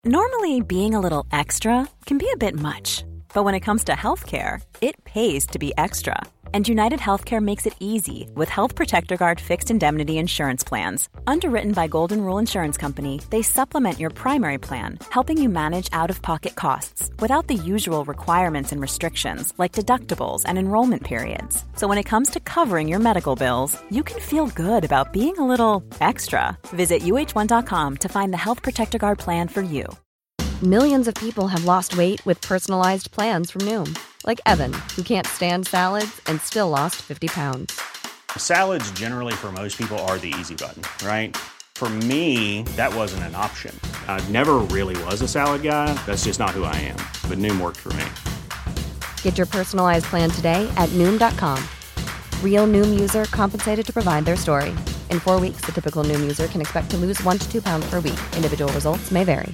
Normally, being a little extra can be a bit much. But when it comes to healthcare, it pays to be extra. And United Healthcare makes it easy with Health Protector Guard fixed indemnity insurance plans. Underwritten by Golden Rule Insurance Company, they supplement your primary plan, helping you manage out-of-pocket costs without the usual requirements and restrictions like deductibles and enrollment periods. So when it comes to covering your medical bills, you can feel good about being a little extra. Visit uh1.com to find the Health Protector Guard plan for you. Millions of people have lost weight with personalized plans from Noom. Like Evan, who can't stand salads and still lost 50 pounds. Salads generally for most people are the easy button, right? For me, that wasn't an option. I never really was a salad guy. That's just not who I am. But Noom worked for me. Get your personalized plan today at Noom.com. Real Noom user compensated to provide their story. In 4 weeks, the typical Noom user can expect to lose 1 to 2 pounds per week. Individual results may vary.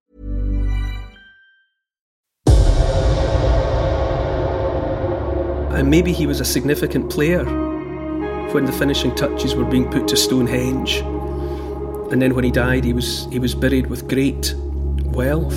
And maybe he was a significant player when the finishing touches were being put to Stonehenge. And then when he died, he was buried with great wealth.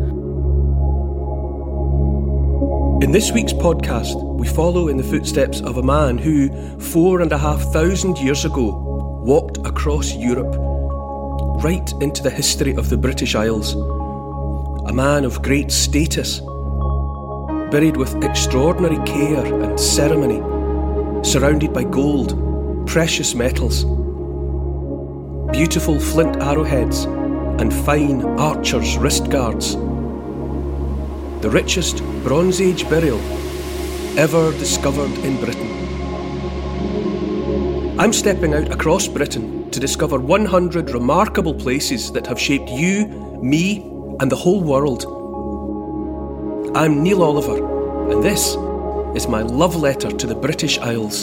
In this week's podcast, we follow in the footsteps of a man who, 4,500 years ago, walked across Europe, right into the history of the British Isles. A man of great status, buried with extraordinary care and ceremony, surrounded by gold, precious metals, beautiful flint arrowheads, and fine archers' wrist guards. The richest Bronze Age burial ever discovered in Britain. I'm stepping out across Britain to discover 100 remarkable places that have shaped you, me, and the whole world. I'm Neil Oliver, and this is my love letter to the British Isles.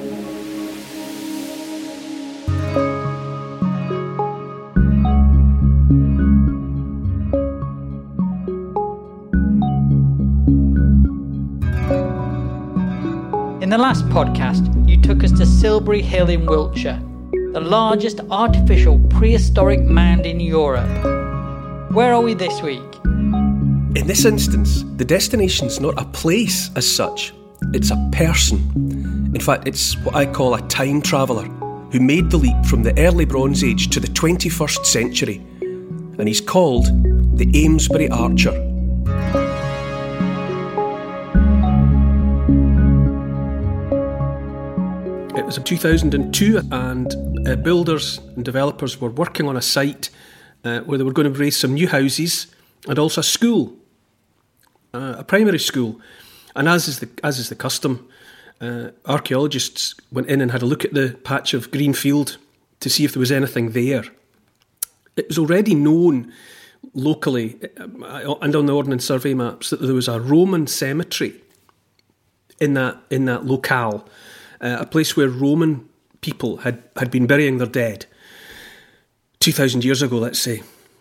In the last podcast, you took us to Silbury Hill in Wiltshire, the largest artificial prehistoric mound in Europe. Where are we this week? In this instance, the destination's not a place as such, it's a person. In fact, it's what I call a time traveller who made the leap from the early Bronze Age to the 21st century. And he's called the Amesbury Archer. It was in 2002 and builders and developers were working on a site where they were going to raise some new houses and also a school. A primary school, and as is the custom, archaeologists went in and had a look at the patch of green field to see if there was anything there. It was already known locally and on the Ordnance Survey maps that there was a Roman cemetery in that locale, a place where Roman people had been burying their dead 2,000 years ago, let's say.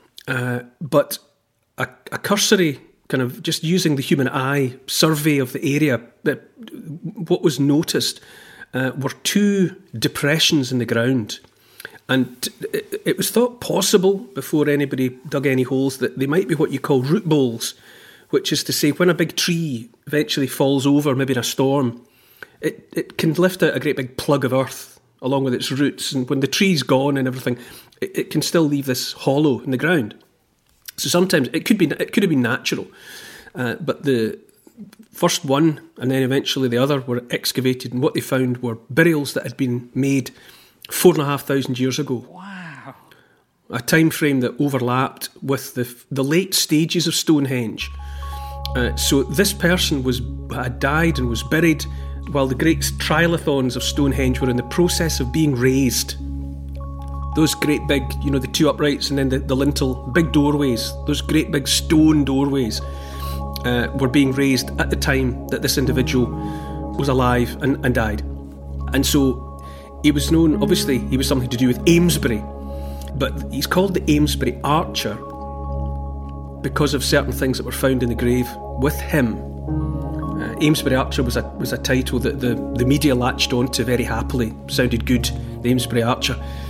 But a cursory kind of just using the human eye survey of the area, what was noticed were 2 depressions in the ground. And it was thought possible, before anybody dug any holes, that they might be what you call root bowls, which is to say when a big tree eventually falls over, maybe in a storm, it can lift out a great big plug of earth along with its roots. And when the tree's gone and everything, it can still leave this hollow in the ground. So sometimes it could have been natural, but the first one and then eventually the other were excavated, and what they found were burials that had been made 4,500 years ago. Wow! A time frame that overlapped with the late stages of Stonehenge. So this person had died and was buried while the great trilithons of Stonehenge were in the process of being raised. Those great big, the 2 uprights and then the lintel, big doorways, those great big stone doorways were being raised at the time that this individual was alive and died. And so he was known, obviously, he was something to do with Amesbury, but he's called the Amesbury Archer because of certain things that were found in the grave with him. Amesbury Archer was a title that the media latched onto very happily. Sounded good, the Amesbury Archer.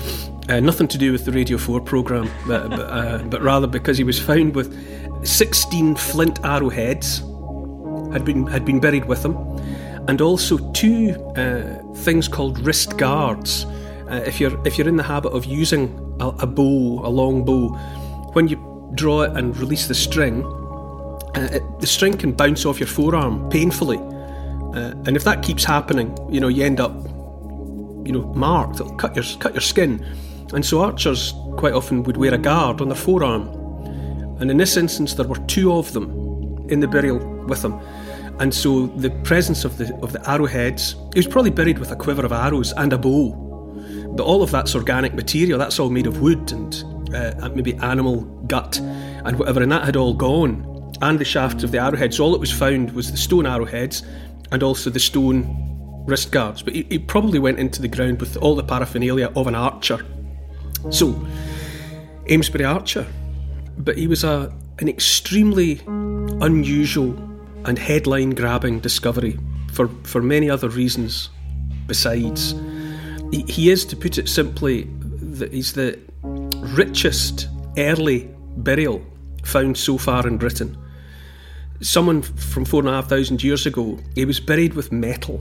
Nothing to do with the Radio 4 programme, but rather because he was found with 16 flint arrowheads had been buried with him, and also 2 things called wrist guards. If you're in the habit of using a bow, a long bow, when you draw it and release the string, the string can bounce off your forearm painfully, and if that keeps happening, you end up, marked. It'll cut your skin, and so archers quite often would wear a guard on their forearm. And in this instance, there were 2 of them in the burial with him, and so the presence of the arrowheads. He was probably buried with a quiver of arrows and a bow, but all of that's organic material. That's all made of wood and maybe animal gut and whatever, and that had all gone. And the shafts of the arrowheads. All that was found was the stone arrowheads and also the stone wrist guards. But he probably went into the ground with all the paraphernalia of an archer. So, Amesbury Archer. But he was an extremely unusual and headline-grabbing discovery for many other reasons besides. He is, to put it simply, he's the richest early burial found so far in Britain. Someone from 4,500 years ago, he was buried with metal.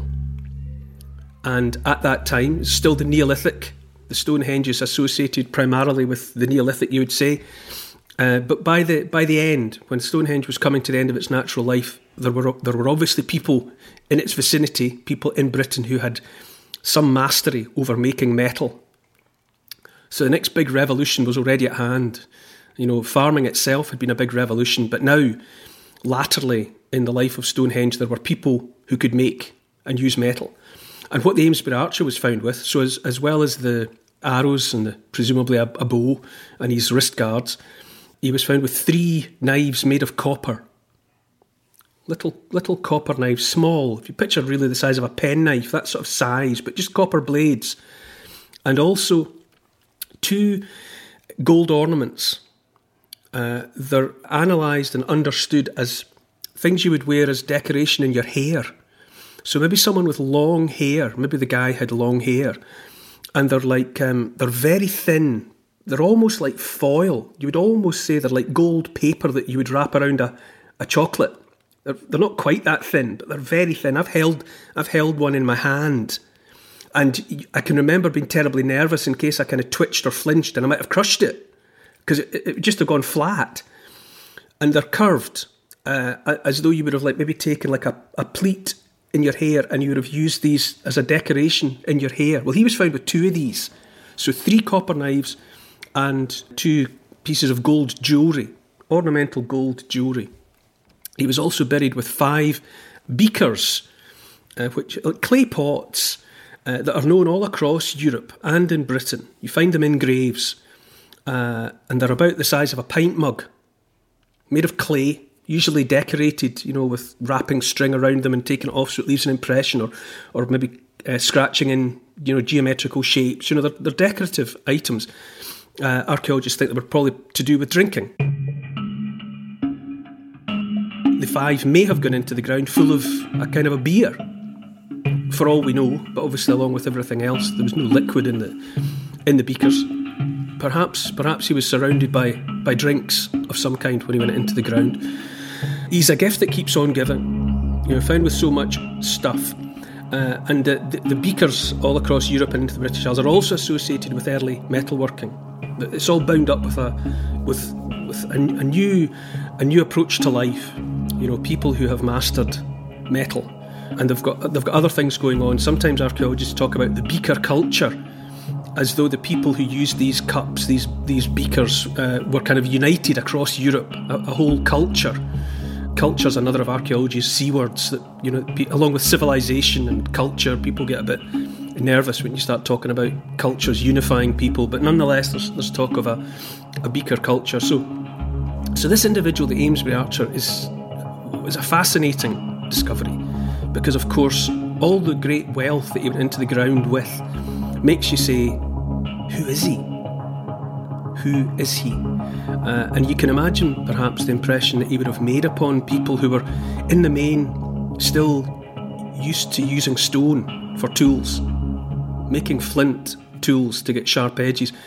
And at that time, it's still the Neolithic. The Stonehenge is associated primarily with the Neolithic, you would say. But by the end, when Stonehenge was coming to the end of its natural life, there were obviously people in its vicinity, people in Britain who had some mastery over making metal. So the next big revolution was already at hand. Farming itself had been a big revolution, but now, latterly in the life of Stonehenge, there were people who could make and use metal. And what the Amesbury Archer was found with, so as well as the arrows and presumably a bow and his wrist guards, he was found with 3 knives made of copper. Little copper knives, small. If you picture really the size of a penknife, that sort of size, but just copper blades. And also 2 gold ornaments. They're analysed and understood as things you would wear as decoration in your hair. So maybe someone with long hair, maybe the guy had long hair, and they're they're very thin. They're almost like foil. You would almost say they're like gold paper that you would wrap around a chocolate. They're not quite that thin, but they're very thin. I've held one in my hand, and I can remember being terribly nervous in case I kind of twitched or flinched, and I might have crushed it because it would just have gone flat. And they're curved, as though you would have maybe taken like a pleat in your hair, and you would have used these as a decoration in your hair. Well, he was found with 2 of these, so 3 copper knives and 2 pieces of gold jewellery, ornamental gold jewellery. He was also buried with 5 beakers, which clay pots that are known all across Europe and in Britain. You find them in graves, and they're about the size of a pint mug, made of clay, usually decorated, with wrapping string around them and taking it off so it leaves an impression, or maybe scratching in, geometrical shapes. They're decorative items. Archaeologists think they were probably to do with drinking. The 5 may have gone into the ground full of a kind of a beer, for all we know, but obviously along with everything else, there was no liquid in the beakers. Perhaps he was surrounded by drinks of some kind when he went into the ground. He's a gift that keeps on giving. Found with so much stuff. And the beakers all across Europe and into the British Isles are also associated with early metalworking. It's all bound up with a new approach to life. People who have mastered metal, and they've got other things going on. Sometimes archaeologists talk about the beaker culture, as though the people who used these cups, these beakers, were kind of united across Europe, a whole culture. Culture's another of archaeology's C words that, along with civilization and culture, people get a bit nervous when you start talking about cultures unifying people, but nonetheless there's talk of a beaker culture. So this individual, the Amesbury Archer, is a fascinating discovery, because of course all the great wealth that he went into the ground with makes you say, who is he? Who is he? And you can imagine perhaps the impression that he would have made upon people who were in the main still used to using stone for tools, making flint tools to get sharp edges.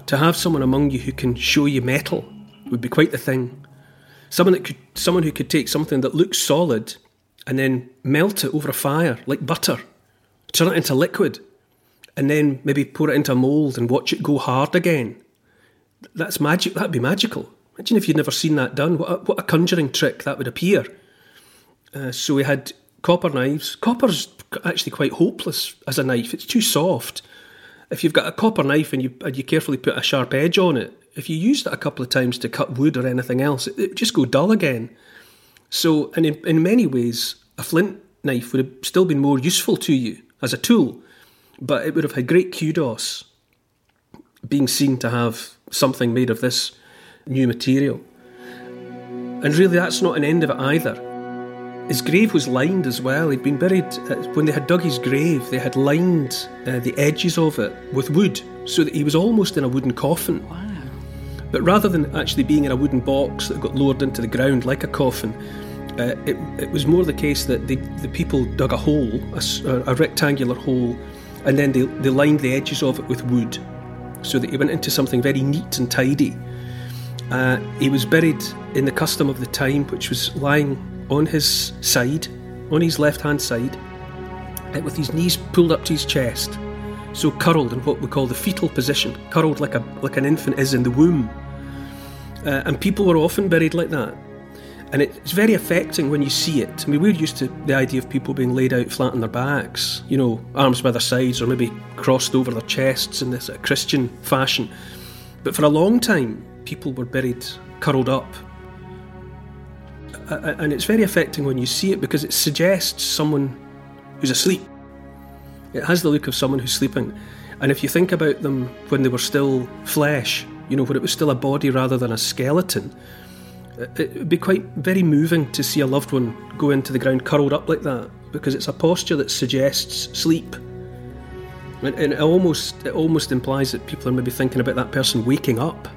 to have someone among you who can show you metal would be quite the thing. Someone who could take something that looks solid and then melt it over a fire like butter, turn it into liquid, and then maybe pour it into a mould and watch it go hard again. That's magic. That'd be magical. Imagine if you'd never seen that done. What a conjuring trick that would appear. So we had copper knives. Copper's actually quite hopeless as a knife. It's too soft. If you've got a copper knife and you carefully put a sharp edge on it, if you used it a couple of times to cut wood or anything else, it would just go dull again. So, and in many ways, a flint knife would have still been more useful to you as a tool, but it would have had great kudos being seen to have something made of this new material. And really, that's not an end of it either. His grave was lined as well. He'd been buried, when they had dug his grave, they had lined the edges of it with wood, so that he was almost in a wooden coffin. Wow. But rather than actually being in a wooden box that got lowered into the ground like a coffin, it was more the case that the people dug a hole, a rectangular hole, and then they lined the edges of it with wood, so that he went into something very neat and tidy. He was buried in the custom of the time, which was lying on his side, on his left-hand side, with his knees pulled up to his chest, so curled in what we call the fetal position, curled like an infant is in the womb. And people were often buried like that. And it's very affecting when you see it. I mean, we're used to the idea of people being laid out flat on their backs, arms by their sides or maybe crossed over their chests in this Christian fashion. But for a long time, people were buried curled up. And it's very affecting when you see it because it suggests someone who's asleep. It has the look of someone who's sleeping. And if you think about them when they were still flesh, when it was still a body rather than a skeleton, it would be quite very moving to see a loved one go into the ground curled up like that, because it's a posture that suggests sleep. And it almost implies that people are maybe thinking about that person waking up.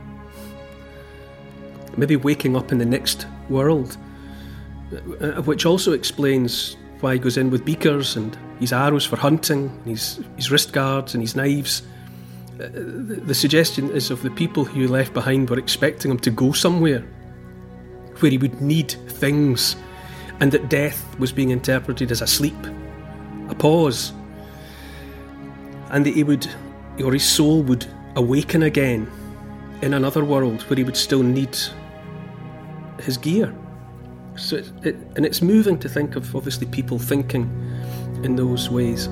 Maybe waking up in the next world. Which also explains why he goes in with beakers and his arrows for hunting, and his wrist guards and his knives. The suggestion is of the people who he left behind were expecting him to go somewhere where he would need things, and that death was being interpreted as a sleep, a pause, and that his soul would awaken again in another world where he would still need his gear. So it's moving to think of, obviously, people thinking in those ways.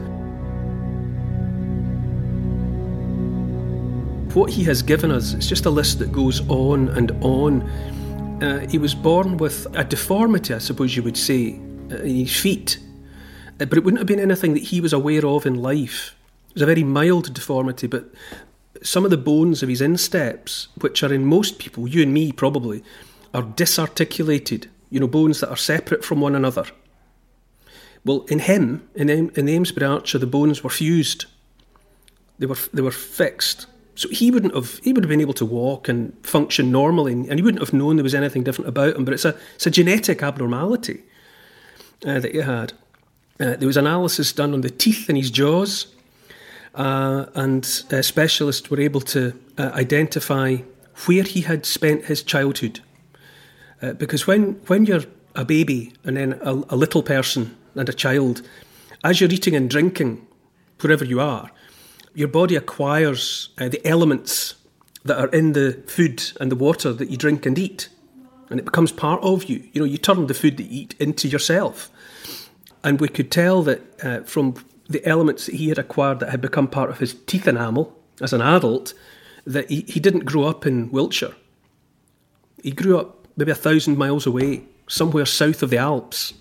What he has given us, it's just a list that goes on and on. He was born with a deformity, I suppose you would say, in his feet. But it wouldn't have been anything that he was aware of in life. It was a very mild deformity, but some of the bones of his insteps, which are in most people, you and me probably, are disarticulated. Bones that are separate from one another. Well, in him, in the Amesbury Archer, the bones were fused. They were fixed. So he would have been able to walk and function normally, and he wouldn't have known there was anything different about him. But it's a genetic abnormality that he had. There was analysis done on the teeth in his jaws, and specialists were able to identify where he had spent his childhood. Because when you're a baby and then a little person and a child, as you're eating and drinking, wherever you are, your body acquires the elements that are in the food and the water that you drink and eat. And it becomes part of you. You turn the food that you eat into yourself. And we could tell that from the elements that he had acquired that had become part of his teeth enamel as an adult, that he didn't grow up in Wiltshire. He grew up maybe 1,000 miles away, somewhere south of the Alps.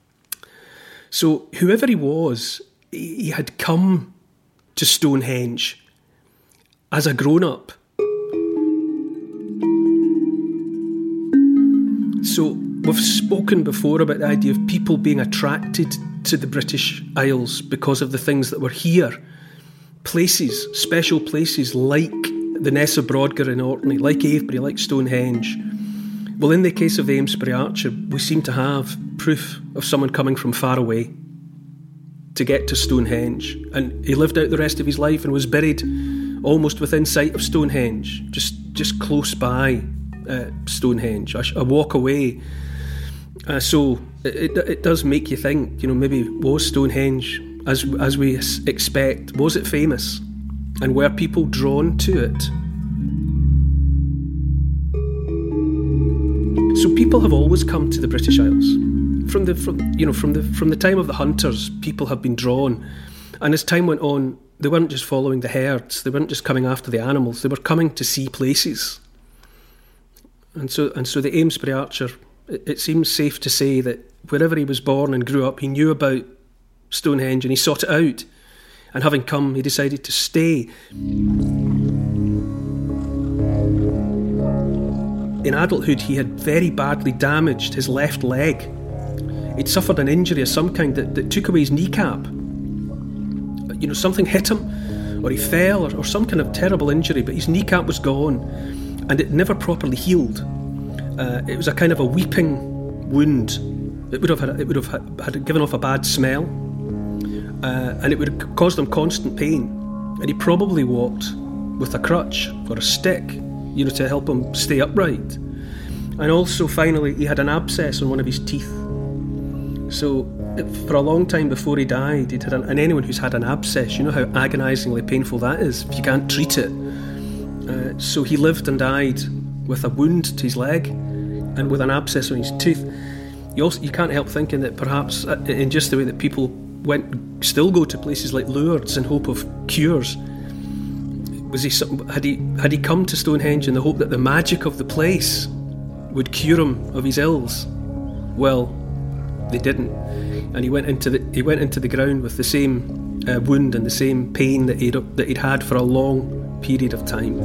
So whoever he was, he had come to Stonehenge as a grown-up. So we've spoken before about the idea of people being attracted to the British Isles because of the things that were here. Places, special places like the Ness of Brodgar in Orkney, like Avebury, like Stonehenge. Well, in the case of the Amesbury Archer, we seem to have proof of someone coming from far away to get to Stonehenge. And he lived out the rest of his life and was buried almost within sight of Stonehenge, just close by Stonehenge, a walk away. So it does make you think, maybe was Stonehenge, as we expect, was it famous? And were people drawn to it? So people have always come to the British Isles. From the time of the hunters, people have been drawn. And as time went on, they weren't just following the herds, they weren't just coming after the animals, they were coming to see places. And so the Amesbury Archer, it seems safe to say that wherever he was born and grew up, he knew about Stonehenge and he sought it out. And having come, he decided to stay. In adulthood, he had very badly damaged his left leg. He'd suffered an injury of some kind that took away his kneecap. Something hit him, or he fell, or some kind of terrible injury, but his kneecap was gone, and it never properly healed. It was a kind of a weeping wound. It would have had given off a bad smell, and it would have caused him constant pain. And he probably walked with a crutch or a stick, to help him stay upright. And also, finally, he had an abscess on one of his teeth. So, for a long time before he died, he'd had and anyone who's had an abscess, you know how agonisingly painful that is if you can't treat it. So he lived and died with a wound to his leg and with an abscess on his tooth. You can't help thinking that perhaps, in just the way that people still go to places like Lourdes in hope of cures, had he come to Stonehenge in the hope that the magic of the place would cure him of his ills? Well, they didn't, and he went into the ground with the same wound and the same pain that he'd had for a long period of time.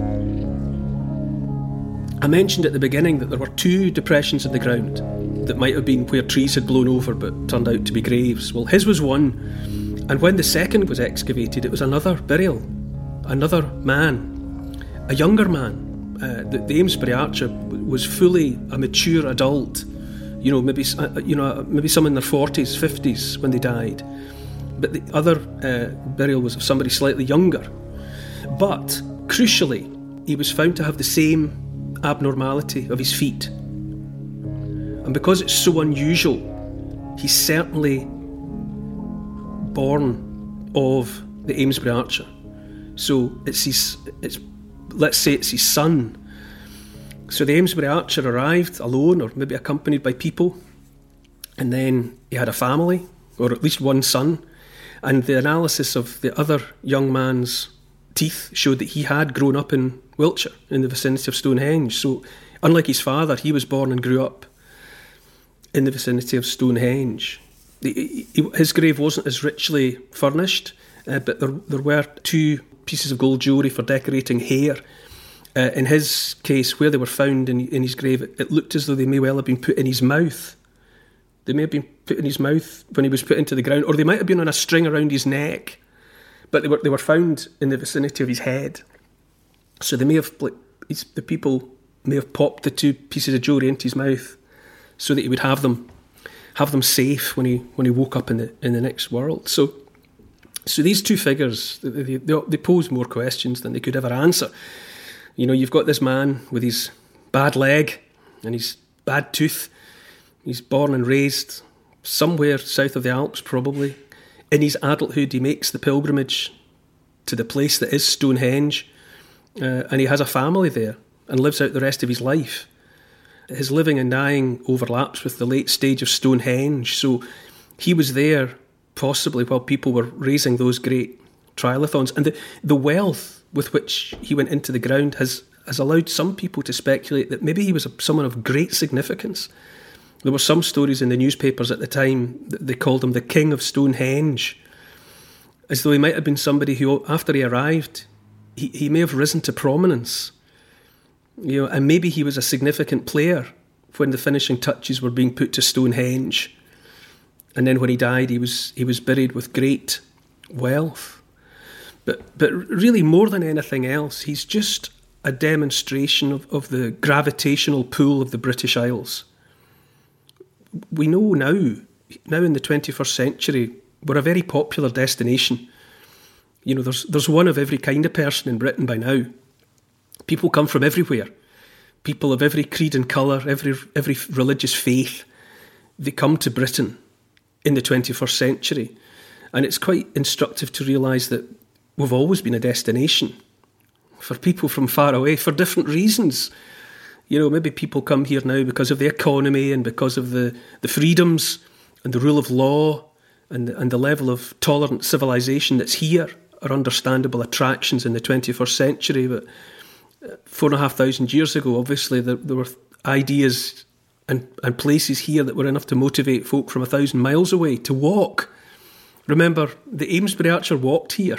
I mentioned at the beginning that there were 2 depressions in the ground that might have been where trees had blown over but turned out to be graves. Well, his was one, and when the second was excavated, it was another burial, another man, a younger man. The Amesbury Archer was fully a mature adult. Maybe some in their 40s, 50s when they died. But the other burial was of somebody slightly younger. But, crucially, he was found to have the same abnormality of his feet. And because it's so unusual, he's certainly born of the Amesbury Archer. So let's say it's his son. So the Amesbury Archer arrived alone, or maybe accompanied by people, and then he had a family, or at least one son, and the analysis of the other young man's teeth showed that he had grown up in Wiltshire, in the vicinity of Stonehenge. So unlike his father, he was born and grew up in the vicinity of Stonehenge. His grave wasn't as richly furnished, but there were 2 pieces of gold jewellery for decorating hair. In his case, where they were found in his grave, it looked as though they may well have been put in his mouth. They may have been put in his mouth when he was put into the ground, or they might have been on a string around his neck, but they were found in the vicinity of his head. So they may have, the people may have popped the 2 pieces of jewellery into his mouth so that he would have them safe when he woke up in the next world. So these 2 figures, they pose more questions than they could ever answer. You've got this man with his bad leg and his bad tooth. He's born and raised somewhere south of the Alps, probably. In his adulthood, he makes the pilgrimage to the place that is Stonehenge, and he has a family there and lives out the rest of his life. His living and dying overlaps with the late stage of Stonehenge, so he was there possibly while people were raising those great trilithons. And the wealth with which he went into the ground has allowed some people to speculate that maybe he was someone of great significance. There were some stories in the newspapers at the time that they called him the King of Stonehenge, as though he might have been somebody who, after he arrived, he may have risen to prominence. And maybe he was a significant player when the finishing touches were being put to Stonehenge. And then when he died, he was buried with great wealth. But really, more than anything else, he's just a demonstration of the gravitational pull of the British Isles. We know now in the 21st century, we're a very popular destination. You know, there's one of every kind of person in Britain by now. People come from everywhere. People of every creed and colour, every religious faith. They come to Britain in the 21st century. And it's quite instructive to realise that we've always been a destination for people from far away for different reasons. You know, maybe people come here now because of the economy and because of the freedoms and the rule of law and the level of tolerant civilization that's here are understandable attractions in the 21st century. But 4,500 years ago, obviously, there were ideas and places here that were enough to motivate folk from 1,000 miles away to walk. Remember, the Amesbury Archer walked here.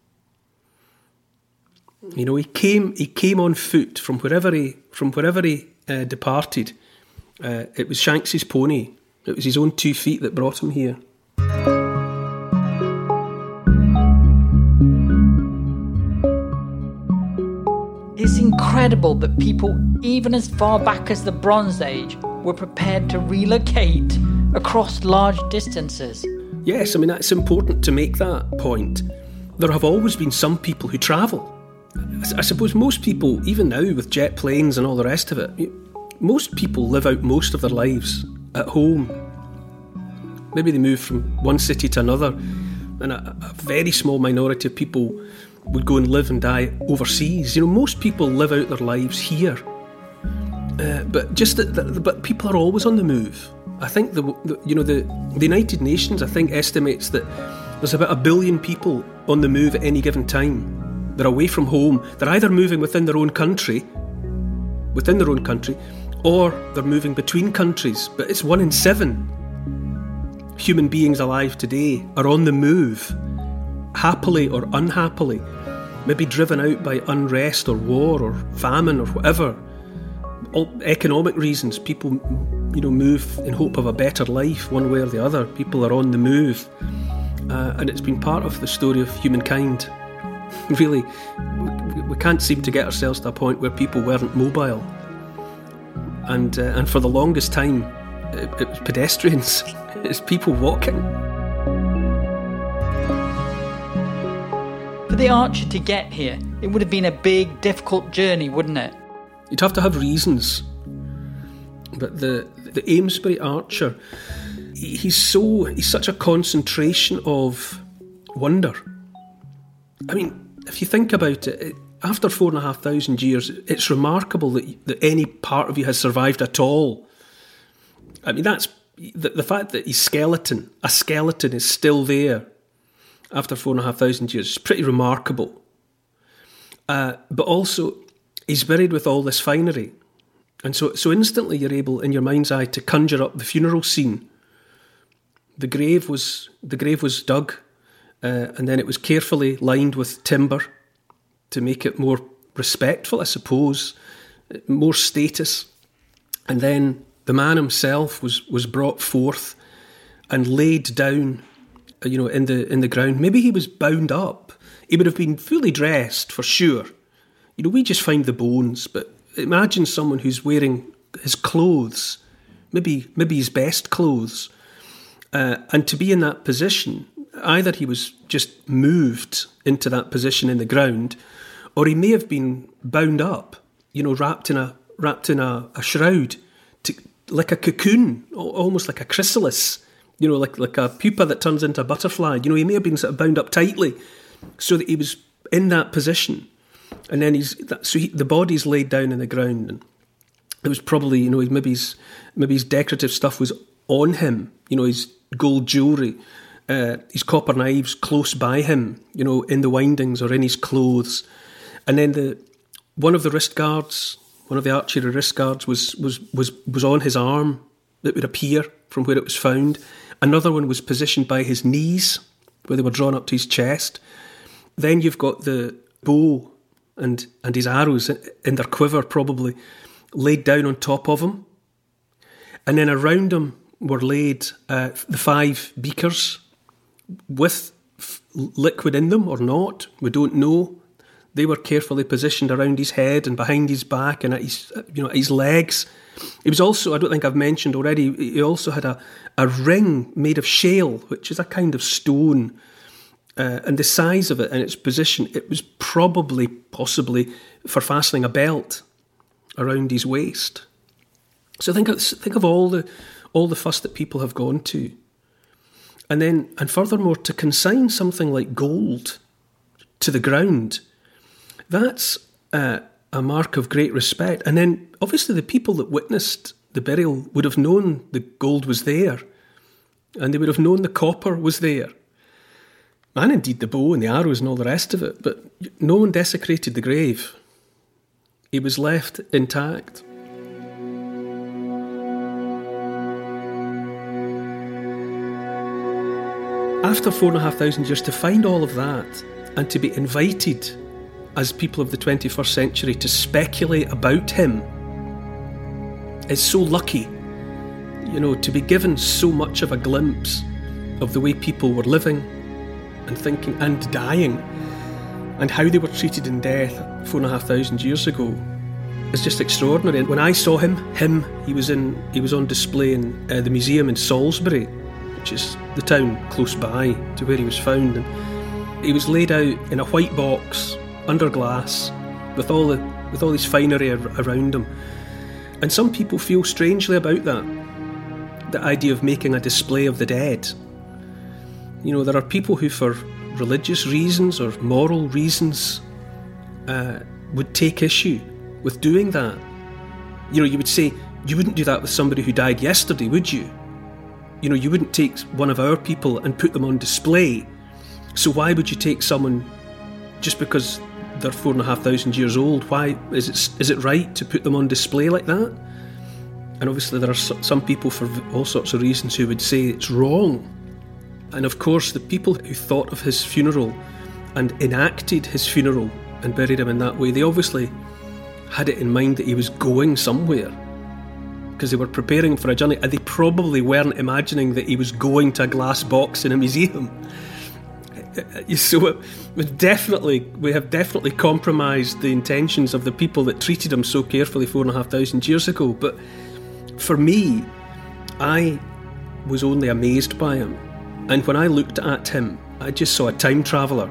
You know, he came on foot from wherever he departed. It was Shanks's pony. It was his own 2 feet that brought him here. It's incredible that people, even as far back as the Bronze Age, were prepared to relocate across large distances. Yes, I mean, that's important to make that point. There have always been some people who travel. I suppose most people, even now with jet planes and all the rest of it, most people live out most of their lives at home. Maybe they move from one city to another, and a very small minority of people would go and live and die overseas. You know, most people live out their lives here. But people are always on the move. I think the United Nations, I think, estimates that there's about 1 billion people on the move at any given time. They're away from home. They're either moving within their own country, or they're moving between countries. But it's 1 in 7 human beings alive today are on the move, happily or unhappily, maybe driven out by unrest or war or famine or whatever. All economic reasons, people, move in hope of a better life, one way or the other. People are on the move, and it's been part of the story of humankind. Really, we can't seem to get ourselves to a point where people weren't mobile, and for the longest time, it was pedestrians. It's people walking. For the Archer to get here, it would have been a big, difficult journey, wouldn't it? You'd have to have reasons. But the Amesbury Archer, he's such a concentration of wonder. I mean, if you think about it, after 4,500 years, it's remarkable that any part of you has survived at all. I mean, that's the fact that a skeleton is still there after 4,500 years is pretty remarkable. But also, he's buried with all this finery. And so instantly you're able, in your mind's eye, to conjure up the funeral scene. The grave was dug, and then it was carefully lined with timber to make it more respectful, I suppose, more status. And then the man himself was brought forth and laid down, in the ground. Maybe he was bound up. He would have been fully dressed for sure. We just find the bones, but imagine someone who's wearing his clothes, maybe his best clothes, and to be in that position. Either he was just moved into that position in the ground, or he may have been bound up, wrapped in a shroud, like a cocoon, almost like a chrysalis, like a pupa that turns into a butterfly. He may have been sort of bound up tightly, so that he was in that position. And then the body's laid down in the ground, and it was probably, maybe his decorative stuff was on him, his gold jewellery, his copper knives close by him, in the windings or in his clothes. And then one of the archery wrist guards was on his arm, it would appear from where it was found. Another one was positioned by his knees, where they were drawn up to his chest. Then you've got the bow and his arrows in their quiver, probably, laid down on top of him. And then around him were laid the 5 beakers with liquid in them or not. We don't know. They were carefully positioned around his head and behind his back and at his legs. It was also, I don't think I've mentioned already, he also had a ring made of shale, which is a kind of stone. And the size of it and its position, it was possibly for fastening a belt around his waist. So think of all the fuss that people have gone to. And furthermore, to consign something like gold to the ground, that's a mark of great respect. And then, obviously, the people that witnessed the burial would have known the gold was there, and they would have known the copper was there, and indeed the bow and the arrows and all the rest of it. But no one desecrated the grave. He was left intact. After 4,500 years, to find all of that and to be invited as people of the 21st century to speculate about him is so lucky, to be given so much of a glimpse of the way people were living and thinking and dying and how they were treated in death 4,500 years ago is just extraordinary. And when I saw him, he was on display in the museum in Salisbury, which is the town close by to where he was found, and he was laid out in a white box under glass with all this finery around him. And some people feel strangely about that, the idea of making a display of the dead. There are people who, for religious reasons or moral reasons, would take issue with doing that. You would say, you wouldn't do that with somebody who died yesterday, would you? You wouldn't take one of our people and put them on display. So why would you take someone just because they're 4,500 years old? Why is it right to put them on display like that? And obviously there are some people for all sorts of reasons who would say it's wrong. And of course the people who thought of his funeral and enacted his funeral and buried him in that way, they obviously had it in mind that he was going somewhere, because they were preparing him for a journey, and they probably weren't imagining that he was going to a glass box in a museum. So we have definitely compromised the intentions of the people that treated him so carefully 4,500 years ago. But for me, I was only amazed by him. And when I looked at him, I just saw a time traveller.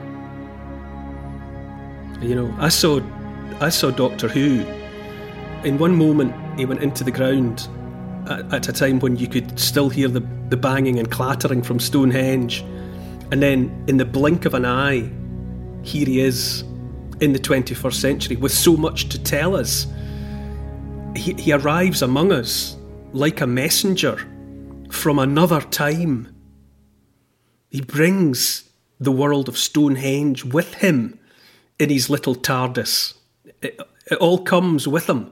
I saw Doctor Who. In one moment, he went into the ground at a time when you could still hear the banging and clattering from Stonehenge. And then, in the blink of an eye, here he is in the 21st century with so much to tell us. He arrives among us like a messenger from another time. He brings the world of Stonehenge with him in his little TARDIS. It all comes with him.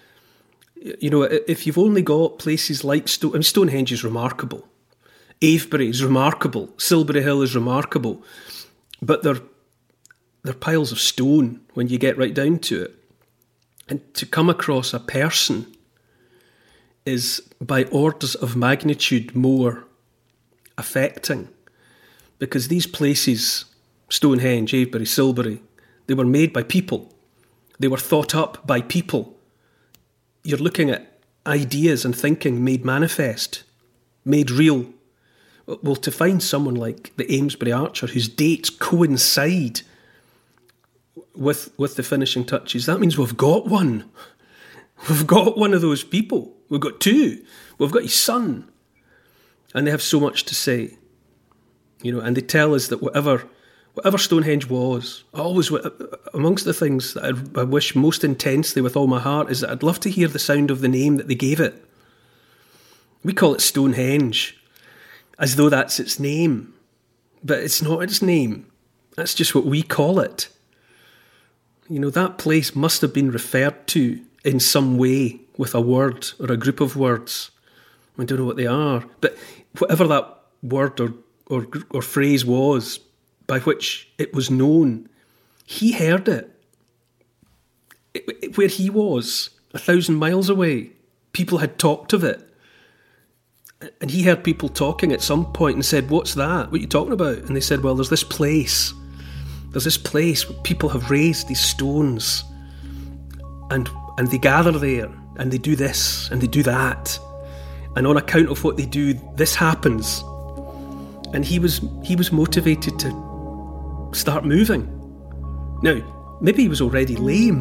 If you've only got places like Stonehenge is remarkable. Avebury is remarkable. Silbury Hill is remarkable. But they're piles of stone when you get right down to it. And to come across a person is by orders of magnitude more affecting. Because these places, Stonehenge, Avebury, Silbury, they were made by people. They were thought up by people. You're looking at ideas and thinking made manifest, made real. Well, to find someone like the Amesbury Archer, whose dates coincide with the finishing touches, that means we've got one. We've got one of those people. We've got two. We've got his son. And they have so much to say. And they tell us that whatever Stonehenge was, always amongst the things that I wish most intensely with all my heart is that I'd love to hear the sound of the name that they gave it. We call it Stonehenge, as though that's its name. But it's not its name. That's just what we call it. That place must have been referred to in some way with a word or a group of words. I don't know what they are. But whatever that word or phrase was by which it was known, he heard it. Where he was, 1,000 miles away, people had talked of it. And he heard people talking at some point and said, "What's that? What are you talking about?" And they said, "Well, there's this place where people have raised these stones and they gather there and they do this and they do that. And on account of what they do, this happens." And he was motivated start moving. Now, maybe he was already lame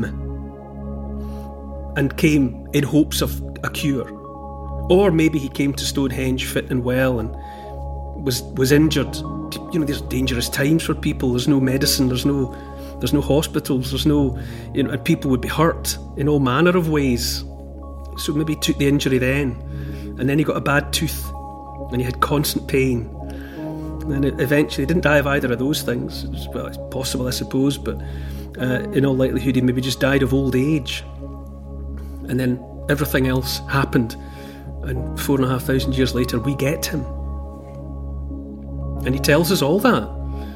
and came in hopes of a cure. Or maybe he came to Stonehenge fit and well and was injured. You know, there's dangerous times for people. There's no medicine, there's no hospitals, there's no, you know, and people would be hurt in all manner of ways. So maybe he took the injury then, and then he got a bad tooth, and he had constant pain. And then eventually he didn't die of either of those things. Well, it's possible, I suppose, but in all likelihood he maybe just died of old age. And then everything else happened, and 4,500 years later we get him. And he tells us all that.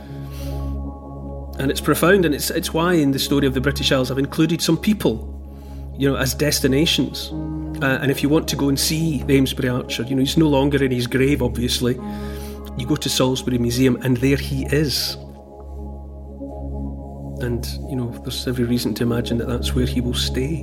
And it's profound, and it's why in the story of the British Isles I've included some people, you know, as destinations. And if you want to go and see the Amesbury Archer, you know, he's no longer in his grave, obviously. You go to Salisbury Museum and there he is. And, you know, there's every reason to imagine that that's where he will stay.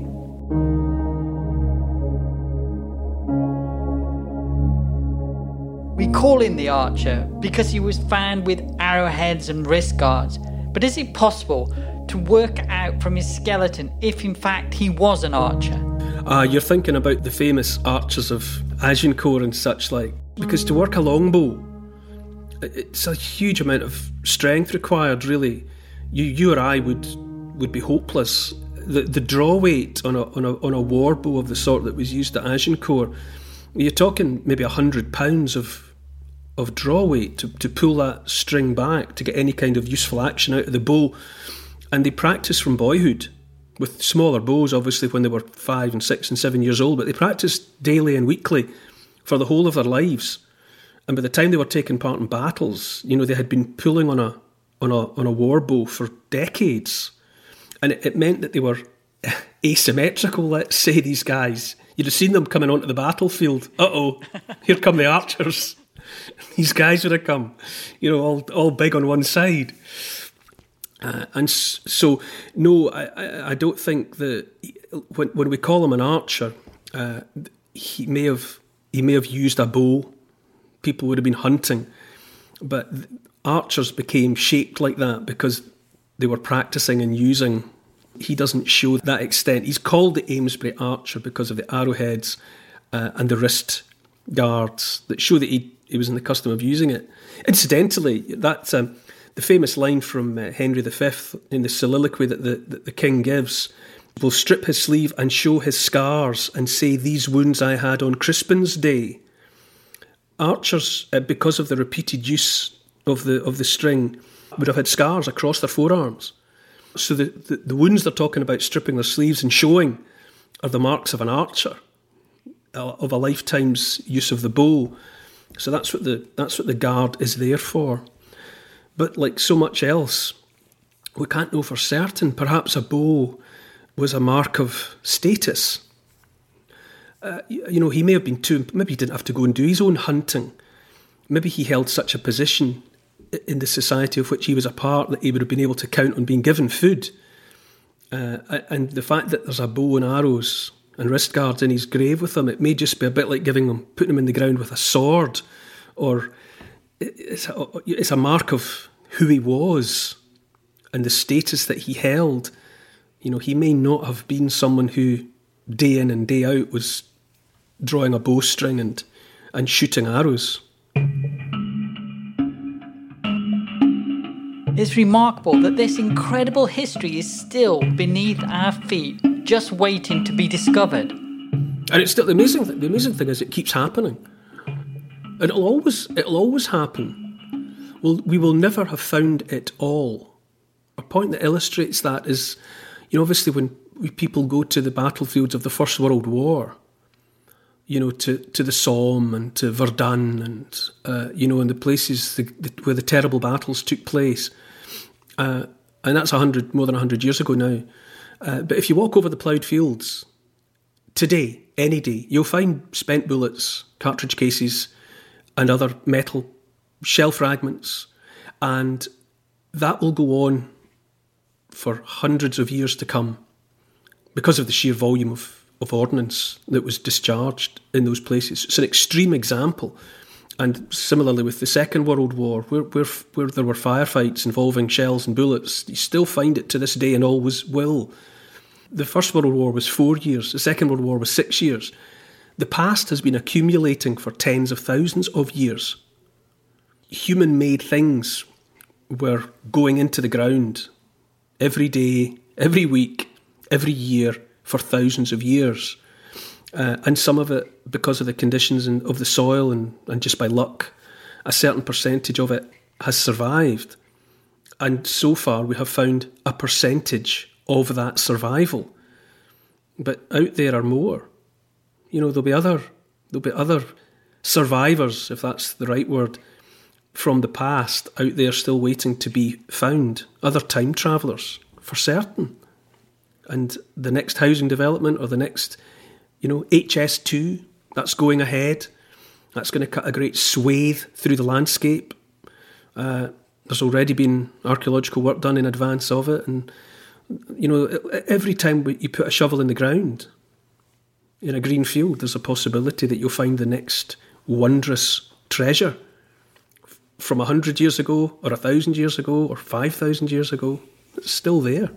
We call him the Archer because he was found with arrowheads and wrist guards. But is it possible to work out from his skeleton if in fact he was an archer? You're thinking about the famous archers of Agincourt and such like. Because to work a longbow, it's a huge amount of strength required, really. You or I would be hopeless. The draw weight on a war bow of the sort that was used at Agincourt, you're talking maybe 100 pounds of draw weight to pull that string back to get any kind of useful action out of the bow. And they practiced from boyhood with smaller bows, obviously, when they were 5 and 6 and 7 years old, but they practiced daily and weekly for the whole of their lives. And by the time they were taking part in battles, you know, they had been pulling on a war bow for decades. And it meant that they were asymmetrical, let's say, these guys. You'd have seen them coming onto the battlefield. Uh-oh, here come the archers. These guys would have come, you know, all big on one side. And so, no, I don't think that when we call him an archer, he may have used a bow. People would have been hunting, but archers became shaped like that because they were practicing and using. He doesn't show that extent. He's called the Amesbury Archer because of the arrowheads and the wrist guards that show that he was in the custom of using it. Incidentally, that's the famous line from Henry V in the soliloquy that the king gives. Will strip his sleeve and show his scars and say, "These wounds I had on Crispin's day." Archers, because of the repeated use of the string, would have had scars across their forearms. So the wounds they're talking about stripping their sleeves and showing are the marks of an archer, of a lifetime's use of the bow. So that's what the guard is there for. But like so much else, we can't know for certain. Perhaps a bow was a mark of status. You know, he may have been maybe he didn't have to go and do his own hunting. Maybe he held such a position in the society of which he was a part that he would have been able to count on being given food. And the fact that there's a bow and arrows and wrist guards in his grave with him, it may just be a bit like putting him in the ground with a sword, or it's a mark of who he was and the status that he held. You know, he may not have been someone who day in and day out was drawing a bowstring and shooting arrows. It's remarkable that this incredible history is still beneath our feet, just waiting to be discovered. And it's still the amazing thing is it keeps happening. And it'll always happen. Well, we will never have found it all. A point that illustrates that is, you know, obviously when people go to the battlefields of the First World War, you know, to the Somme and to Verdun and, you know, and the places where the terrible battles took place. And that's more than 100 years ago now. But if you walk over the ploughed fields today, any day, you'll find spent bullets, cartridge cases, and other metal shell fragments. And that will go on for hundreds of years to come because of the sheer volume of ordnance that was discharged in those places. It's an extreme example And similarly with the Second World War, where there were firefights involving shells and bullets, you still find it to this day and always will. The First World War was 4 years. The Second World War was 6 years. The past has been accumulating for tens of thousands of years. Human-made things were going into the ground every day, every week, every year for thousands of years. And some of it, because of the conditions of the soil and just by luck, a certain percentage of it has survived. And so far we have found a percentage of that survival. But out there are more. You know, there'll be other survivors, if that's the right word, from the past out there still waiting to be found. Other time travellers, for certain. And the next housing development or the next, HS2, that's going ahead. That's going to cut a great swathe through the landscape. There's already been archaeological work done in advance of it. And, every time you put a shovel in the ground in a green field, there's a possibility that you'll find the next wondrous treasure from 100 years ago or 1,000 years ago or 5,000 years ago. It's still there.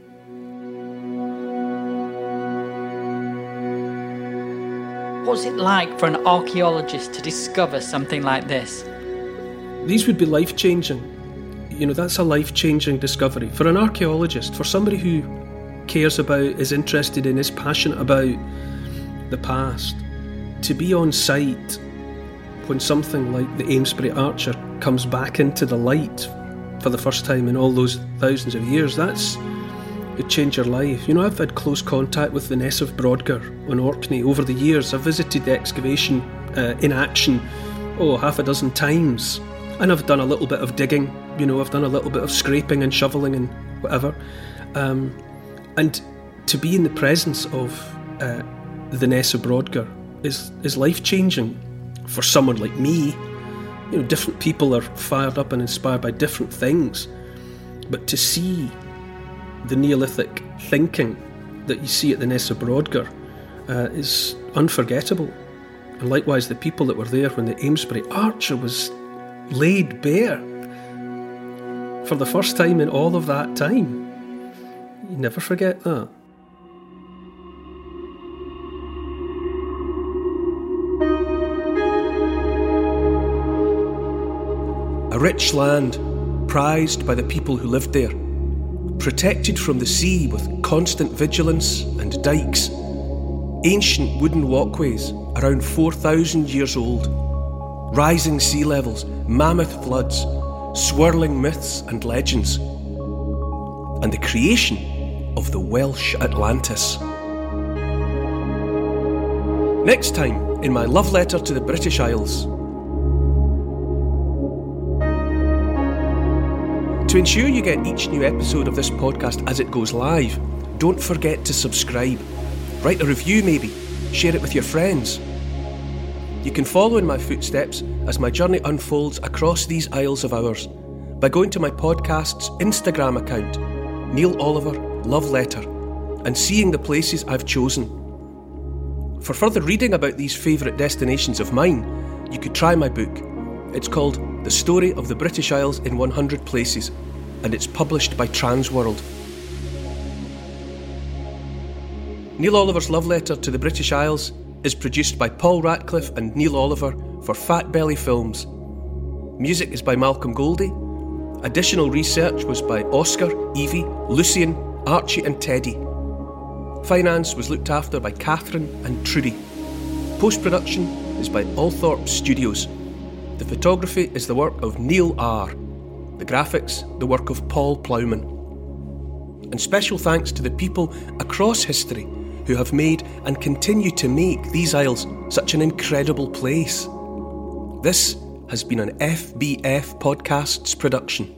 What's it like for an archaeologist to discover something like this? These would be life-changing. That's a life-changing discovery. For an archaeologist, for somebody who cares about, is interested in, is passionate about the past, to be on site when something like the Amesbury Archer comes back into the light for the first time in all those thousands of years, it changed your life. I've had close contact with the Ness of Brodgar on Orkney over the years. I've visited the excavation in action, half a dozen times. And I've done a little bit of digging, I've done a little bit of scraping and shoveling and whatever. And to be in the presence of the Ness of Brodgar is life-changing for someone like me. Different people are fired up and inspired by different things. But to see the Neolithic thinking that you see at the Ness of Brodgar is unforgettable. And likewise, the people that were there when the Amesbury Archer was laid bare for the first time in all of that time. You never forget that. A rich land, prized by the people who lived there, protected from the sea with constant vigilance and dikes, ancient wooden walkways around 4,000 years old, rising sea levels, mammoth floods, swirling myths and legends, and the creation of the Welsh Atlantis. Next time, in my love letter to the British Isles. To ensure you get each new episode of this podcast as it goes live, don't forget to subscribe. Write a review maybe, share it with your friends. You can follow in my footsteps as my journey unfolds across these isles of ours by going to my podcast's Instagram account, Neil Oliver Love Letter, and seeing the places I've chosen. For further reading about these favourite destinations of mine, you could try my book. It's called The Story of the British Isles in 100 Places, and it's published by Transworld. Neil Oliver's Love Letter to the British Isles is produced by Paul Ratcliffe and Neil Oliver for Fat Belly Films. Music is by Malcolm Goldie. Additional research was by Oscar, Evie, Lucian, Archie and Teddy. Finance was looked after by Catherine and Trudy. Post-production is by Althorpe Studios. The photography is the work of Neil R. The graphics, the work of Paul Plowman. And special thanks to the people across history who have made and continue to make these isles such an incredible place. This has been an FBF Podcasts production.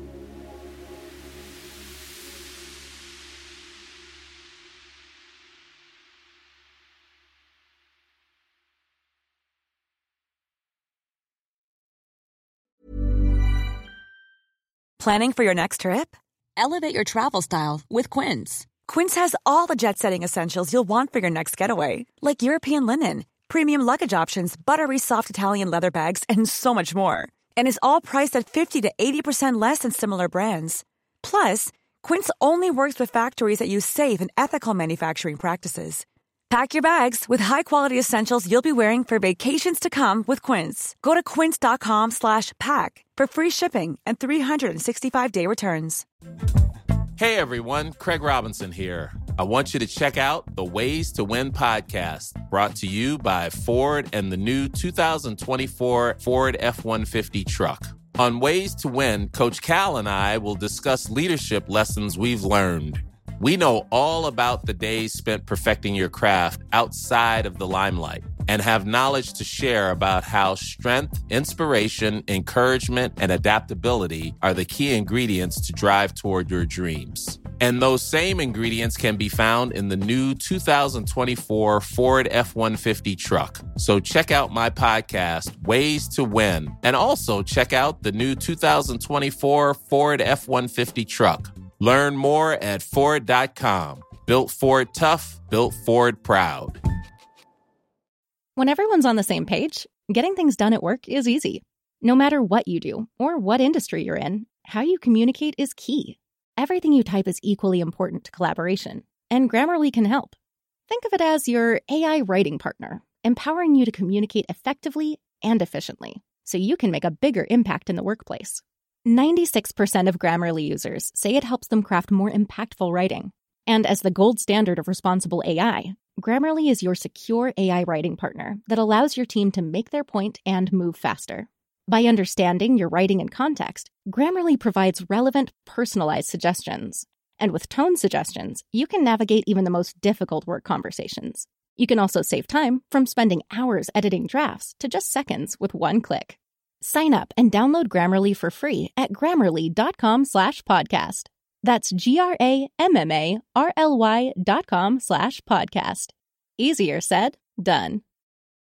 Planning for your next trip? Elevate your travel style with Quince. Quince has all the jet-setting essentials you'll want for your next getaway, like European linen, premium luggage options, buttery soft Italian leather bags, and so much more. And is all priced at 50 to 80% less than similar brands. Plus, Quince only works with factories that use safe and ethical manufacturing practices. Pack your bags with high-quality essentials you'll be wearing for vacations to come with Quince. Go to quince.com/pack for free shipping and 365-day returns. Hey everyone, Craig Robinson here. I want you to check out the Ways to Win podcast, brought to you by Ford and the new 2024 Ford F-150 truck. On Ways to Win, Coach Cal and I will discuss leadership lessons we've learned. We know all about the days spent perfecting your craft outside of the limelight and have knowledge to share about how strength, inspiration, encouragement, and adaptability are the key ingredients to drive toward your dreams. And those same ingredients can be found in the new 2024 Ford F-150 truck. So check out my podcast, Ways to Win, and also check out the new 2024 Ford F-150 truck. Learn more at Ford.com. Built Ford tough, built Ford proud. When everyone's on the same page, getting things done at work is easy. No matter what you do or what industry you're in, how you communicate is key. Everything you type is equally important to collaboration, and Grammarly can help. Think of it as your AI writing partner, empowering you to communicate effectively and efficiently, so you can make a bigger impact in the workplace. 96% of Grammarly users say it helps them craft more impactful writing. And as the gold standard of responsible AI, Grammarly is your secure AI writing partner that allows your team to make their point and move faster. By understanding your writing and context, Grammarly provides relevant, personalized suggestions. And with tone suggestions, you can navigate even the most difficult work conversations. You can also save time from spending hours editing drafts to just seconds with one click. Sign up and download Grammarly for free at Grammarly.com/podcast. That's GRAMMARLY.com/podcast. Easier said, done.